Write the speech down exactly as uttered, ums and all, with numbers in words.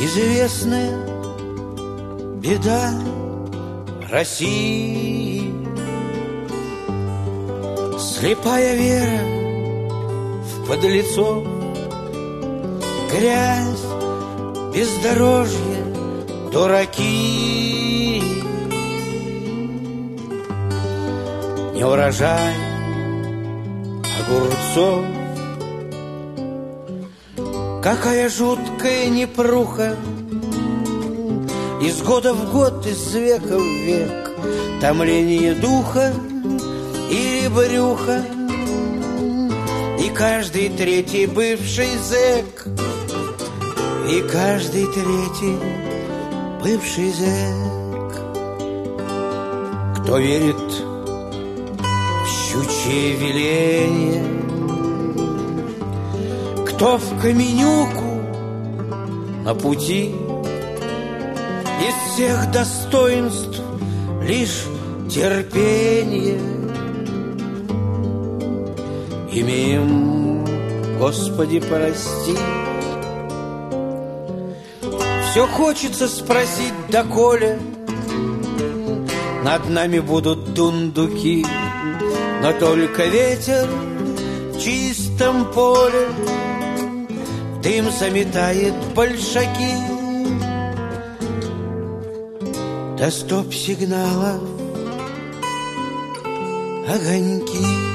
Известная беда России, слепая вера в подлецов, грязь, бездорожье, дураки, не урожай огурцов. Какая жуткая непруха, из года в год, из века в век, томление духа и брюха, и каждый третий бывший зэк, и каждый третий бывший зэк. Кто верит в щучье веленье, кто в Каменюку на пути, из всех достоинств лишь терпение имеем, Господи, прости. Все хочется спросить, доколе над нами будут дундуки, но только ветер в чистом поле дым заметает большаки. До стоп-сигналов огоньки.